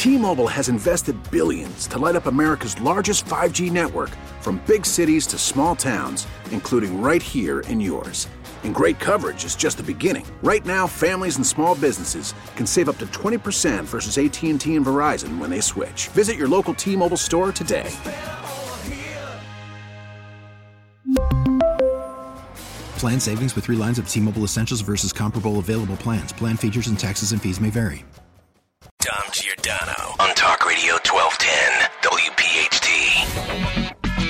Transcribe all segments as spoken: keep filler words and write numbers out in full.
T-Mobile has invested billions to light up America's largest five G network, from big cities to small towns, including right here in yours. And great coverage is just the beginning. Right now, families and small businesses can save up to twenty percent versus A T and T and Verizon when they switch. Visit your local T-Mobile store today. Plan savings with three lines of T-Mobile Essentials versus comparable available plans. Plan features and taxes and fees may vary. Dom Giordano on Talk Radio twelve ten W P H T.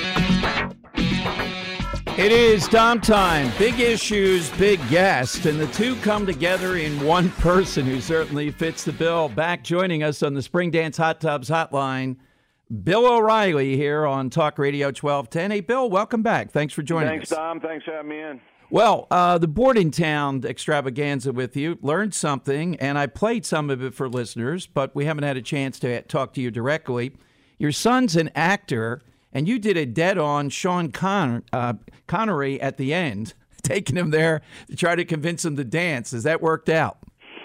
It is Dom time. Big issues, big guest, and the two come together in one person who certainly fits the bill. Back joining us on the Spring Dance Hot Tubs Hotline, Bill O'Reilly here on Talk Radio twelve ten. Hey, Bill, welcome back. Thanks for joining Thanks, us. Thanks, Dom. Thanks for having me in. Well, uh, the Bordentown extravaganza with you, learned something, and I played some of it for listeners, but we haven't had a chance to talk to you directly. Your son's an actor, and you did a dead-on Sean Con- uh, Connery at the end, taking him there to try to convince him to dance. Has that worked out?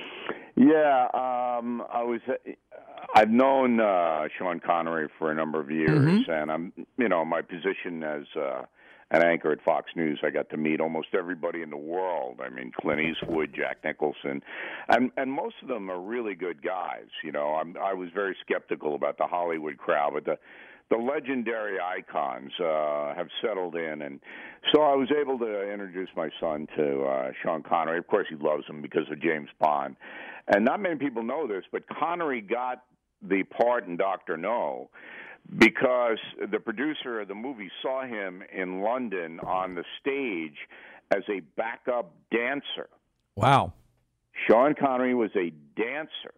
Yeah, um, I was. I've known uh, Sean Connery for a number of years, mm-hmm. and I'm, you know, my position as uh, an anchor at Fox News, I got to meet almost everybody in the world. I mean, Clint Eastwood, Jack Nicholson, and and most of them are really good guys. You know, I'm, I was very skeptical about the Hollywood crowd, but the the legendary icons uh, have settled in, and so I was able to introduce my son to uh, Sean Connery. Of course, he loves him because of James Bond, and not many people know this, but Connery got the part in Doctor No because the producer of the movie saw him in London on the stage as a backup dancer. Wow. Sean Connery was a dancer.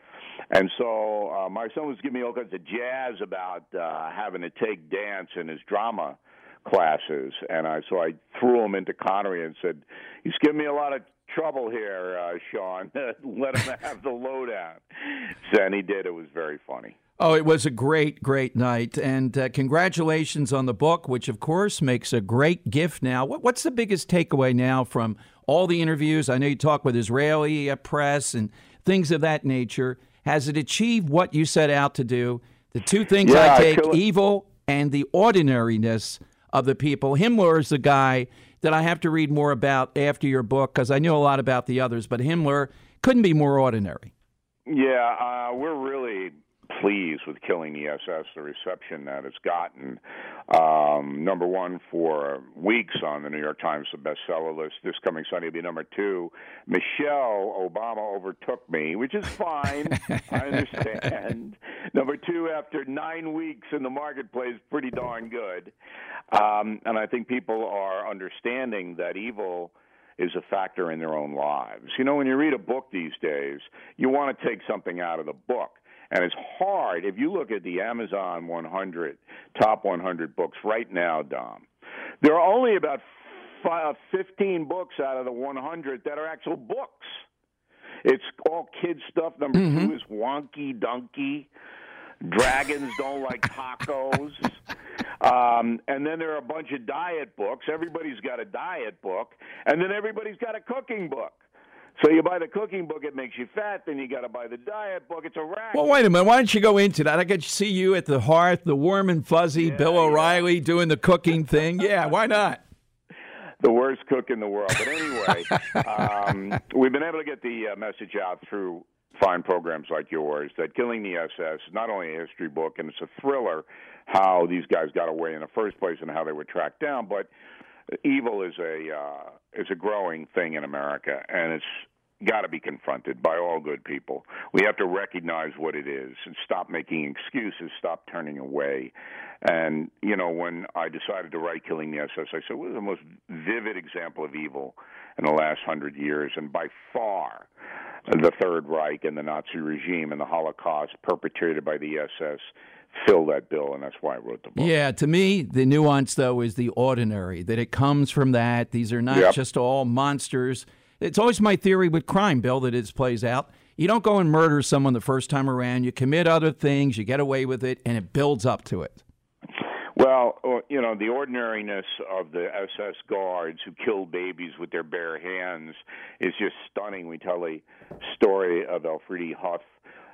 And so uh, my son was giving me all kinds of jazz about uh, having to take dance in his drama classes. And I so I threw him into Connery and said, he's giving me a lot of trouble here, uh, Sean. Let him have the lowdown. So, and he did. It was very funny. Oh, it was a great, great night. And uh, congratulations on the book, which, of course, makes a great gift now. What, what's the biggest takeaway now from all the interviews? I know you talk with Israeli uh, press and things of that nature. Has it achieved what you set out to do? The two things yeah, I take, I evil and the ordinariness of the people. Himmler is the guy that I have to read more about after your book because I knew a lot about the others, but Himmler couldn't be more ordinary. Yeah, uh, we're really pleased with Killing the S S, the reception that it's gotten. Um, number one for weeks on the New York Times bestseller list. This coming Sunday will be number two. Michelle Obama overtook me, which is fine. I understand. Number two after nine weeks in the marketplace, pretty darn good. Um, and I think people are understanding that evil is a factor in their own lives. You know, when you read a book these days, you want to take something out of the book. And it's hard. If you look at the Amazon one hundred, top one hundred books right now, Dom, there are only about five, fifteen books out of the one hundred that are actual books. It's all kid stuff. Number mm-hmm. two is Wonky Donkey. Dragons Don't Like Tacos. Um, and then there are a bunch of diet books. Everybody's got a diet book. And then everybody's got a cooking book. So you buy the cooking book, it makes you fat. Then you got to buy the diet book. It's a racket. Well, wait a minute. Why don't you go into that? I could see you at the hearth, the warm and fuzzy, yeah, Bill O'Reilly yeah. doing the cooking thing. Yeah, why not? The worst cook in the world. But anyway, um, we've been able to get the uh, message out through fine programs like yours that Killing the S S is not only a history book, and it's a thriller how these guys got away in the first place and how they were tracked down, but evil is a uh, is a growing thing in America, and it's got to be confronted by all good people. We have to recognize what it is and stop making excuses, stop turning away. And, you know, when I decided to write Killing the S S, I said, what is the most vivid example of evil in the last hundred years? And by far, the Third Reich and the Nazi regime and the Holocaust perpetrated by the S S fill that bill, and that's why I wrote the book. Yeah, to me, the nuance, though, is the ordinary, that it comes from that. These are not yep. just all monsters. It's always my theory with crime, Bill, that it plays out. You don't go and murder someone the first time around. You commit other things, you get away with it, and it builds up to it. Well, you know, the ordinariness of the S S guards who killed babies with their bare hands is just stunning. We tell a story of Elfriede Huth,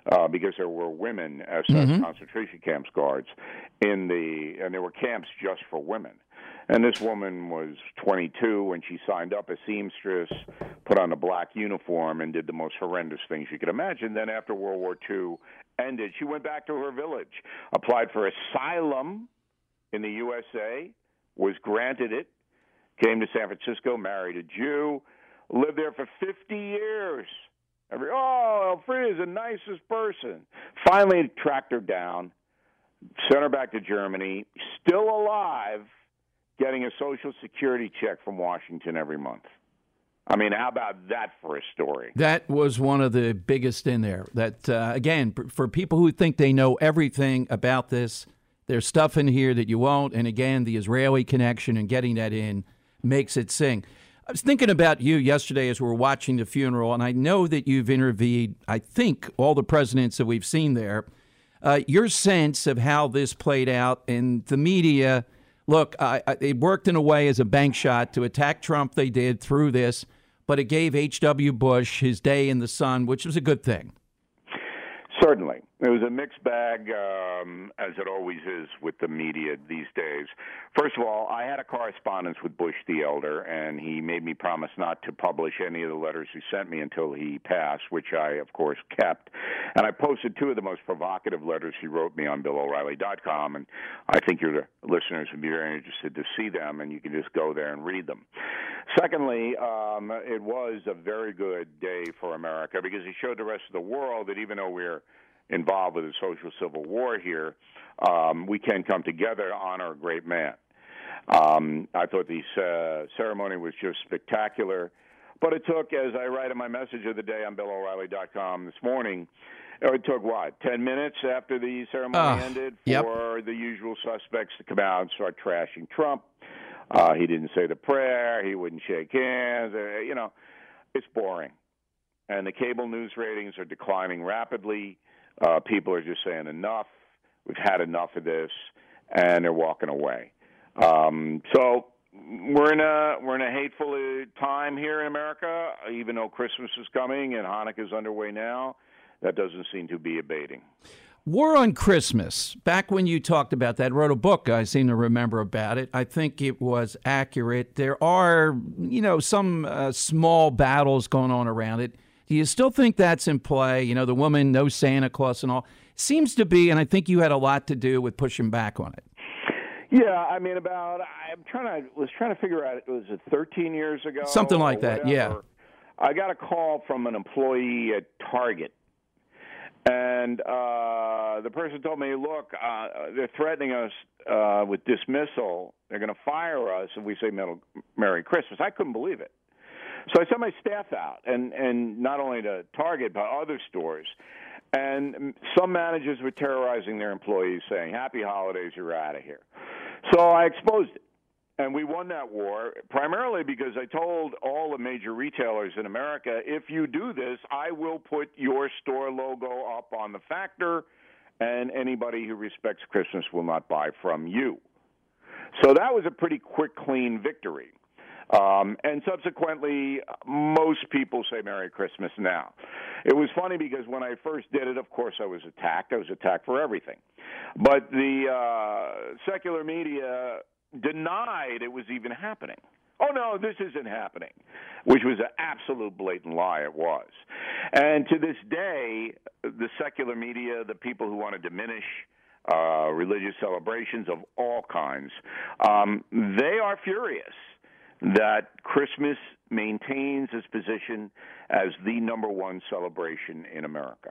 uh, because there were women S S mm-hmm. concentration camps guards in the, and there were camps just for women. And this woman was twenty-two when she signed up as seamstress, put on a black uniform, and did the most horrendous things you could imagine. Then after World War Two ended, she went back to her village, applied for asylum in the U S A, was granted it, came to San Francisco, married a Jew, lived there for fifty years. Every, oh, Elfrida's the nicest person. Finally tracked her down, sent her back to Germany, still alive, getting a Social Security check from Washington every month. I mean, how about that for a story? That was one of the biggest in there. That, uh, again, for people who think they know everything about this, there's stuff in here that you won't. And, again, the Israeli connection and getting that in makes it sing. I was thinking about you yesterday as we were watching the funeral, and I know that you've interviewed, I think, all the presidents that we've seen there. Uh, your sense of how this played out and the media – look, uh, it worked in a way as a bank shot to attack Trump. They did through this, but it gave H W. Bush his day in the sun, which was a good thing. Certainly. It was a mixed bag, um, as it always is with the media these days. First of all, I had a correspondence with Bush the Elder, and he made me promise not to publish any of the letters he sent me until he passed, which I, of course, kept. And I posted two of the most provocative letters he wrote me on Bill O'Reilly dot com, and I think your listeners would be very interested to see them, and you can just go there and read them. Secondly, um, it was a very good day for America because he showed the rest of the world that even though we're involved with a social civil war here, um, we can come together to honor a great man. Um, I thought the uh, ceremony was just spectacular, but it took, as I write in my message of the day on Bill O'Reilly dot com this morning, it took, what, ten minutes after the ceremony uh, ended for yep. the usual suspects to come out and start trashing Trump. Uh, he didn't say the prayer. He wouldn't shake hands. Uh, you know, it's boring. And the cable news ratings are declining rapidly. Uh, people are just saying enough. We've had enough of this, and they're walking away. Um, so we're in a we're in a hateful time here in America. Even though Christmas is coming and Hanukkah is underway now, that doesn't seem to be abating. War on Christmas. Back when you talked about that, wrote a book, I seem to remember about it. I think it was accurate. There are, you know, some uh, small battles going on around it. Do you still think that's in play? You know, the woman, no Santa Claus and all. Seems to be, and I think you had a lot to do with pushing back on it. Yeah, I mean, about, I'm trying to, was trying to figure out, was it thirteen years ago? Something like that, yeah. I got a call from an employee at Target. And uh, the person told me, look, uh, they're threatening us uh, with dismissal. They're going to fire us if we say Merry Christmas. I couldn't believe it. So I sent my staff out, and, and not only to Target, but other stores. And some managers were terrorizing their employees, saying, happy holidays, you're out of here. So I exposed it. And we won that war primarily because I told all the major retailers in America, if you do this, I will put your store logo up on the factor, and anybody who respects Christmas will not buy from you. So that was a pretty quick, clean victory. Um, and subsequently, most people say Merry Christmas now. It was funny because when I first did it, of course, I was attacked. I was attacked for everything. But the uh, secular media denied it was even happening. Oh, no, this isn't happening, which was an absolute blatant lie. It was. And to this day, the secular media, the people who want to diminish uh, religious celebrations of all kinds, um, they are furious that Christmas maintains its position as the number one celebration in America.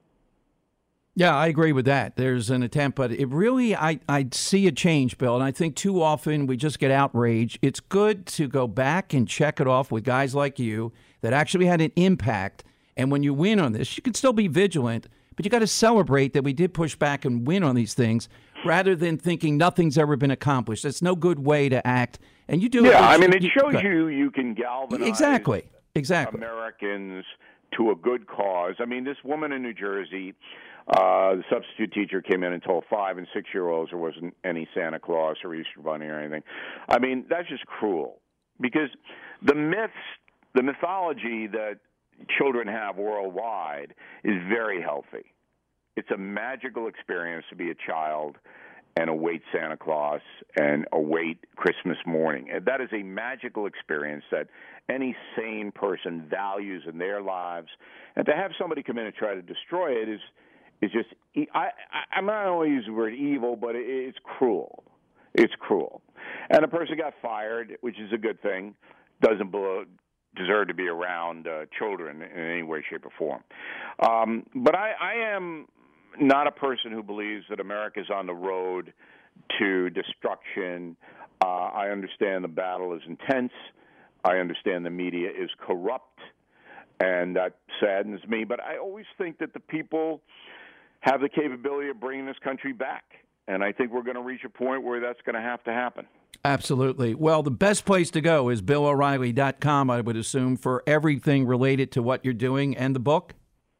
Yeah, I agree with that. There's an attempt, but it really, I, I see a change, Bill, and I think too often we just get outraged. It's good to go back and check it off with guys like you that actually had an impact, and when you win on this, you can still be vigilant, but you got to celebrate that we did push back and win on these things rather than thinking nothing's ever been accomplished. That's no good way to act, and you do yeah, it. Yeah, I mean, it shows you you can galvanize exactly, exactly. Americans to a good cause. I mean, this woman in New Jersey, Uh, the substitute teacher came in and told five and six-year-olds there wasn't any Santa Claus or Easter Bunny or anything. I mean, that's just cruel because the myths, the mythology that children have worldwide is very healthy. it's a magical experience to be a child and await Santa Claus and await Christmas morning. And that is a magical experience that any sane person values in their lives. And to have somebody come in and try to destroy it is is just, I, I, I'm not going to use the word evil, but it, it's cruel. It's cruel. And the person got fired, which is a good thing, doesn't below, deserve to be around uh, children in any way, shape, or form. Um, but I, I am not a person who believes that America is on the road to destruction. Uh, I understand the battle is intense. I understand the media is corrupt, and that saddens me. But I always think that the people have the capability of bringing this country back, and I think we're going to reach a point where that's going to have to happen. Absolutely. Well, the best place to go is Bill O'Reilly dot com, I would assume, for everything related to what you're doing and the book.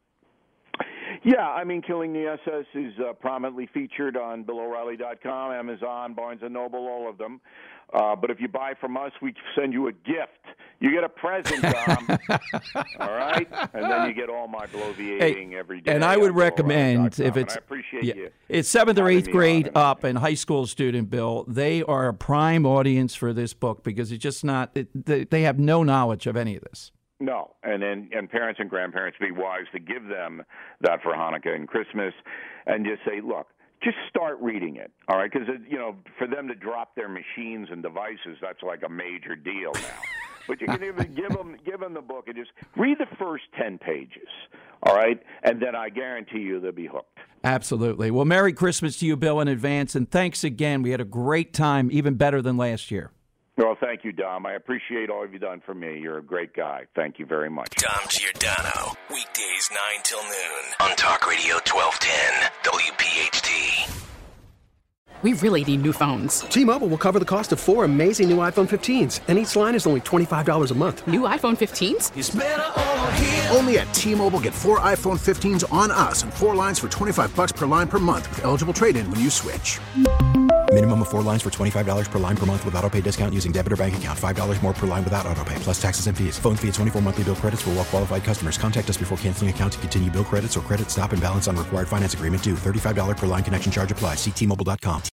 Yeah, I mean, Killing the S S is uh, prominently featured on Bill O'Reilly dot com, Amazon, Barnes and Noble, all of them. Uh, but if you buy from us, we send you a gift. You get a present, Tom. All right? And then you get all my bloviating hey, every day. And I would recommend, if it's, I appreciate yeah, you. It's seventh or eighth grade up and high school student, Bill. They are a prime audience for this book because it's just not, it, they, they have no knowledge of any of this. No, and then and parents and grandparents be wise to give them that for Hanukkah and Christmas, and just say, look, just start reading it, all right? Because you know, for them to drop their machines and devices, that's like a major deal now. But you can even give them give them the book and just read the first ten pages, all right? And then I guarantee you they'll be hooked. Absolutely. Well, Merry Christmas to you, Bill, in advance, and thanks again. We had a great time, even better than last year. Well, thank you, Dom. I appreciate all you've done for me. You're a great guy. Thank you very much. Dom Giordano, weekdays nine till noon on Talk Radio twelve ten W P H T. We really need new phones. T-Mobile will cover the cost of four amazing new iPhone fifteens, and each line is only twenty-five dollars a month. New iPhone fifteens? It's better over here. Only at T-Mobile, get four iPhone fifteens on us and four lines for twenty-five dollars per line per month with eligible trade-in when you switch. Minimum of four lines for twenty-five dollars per line per month with autopay discount using debit or bank account. five dollars more per line without autopay, plus taxes and fees. Phone fee at twenty-four monthly bill credits for well-qualified customers. Contact us before canceling account to continue bill credits or credit stop and balance on required finance agreement due. thirty-five dollars per line connection charge applies. See T Mobile dot com.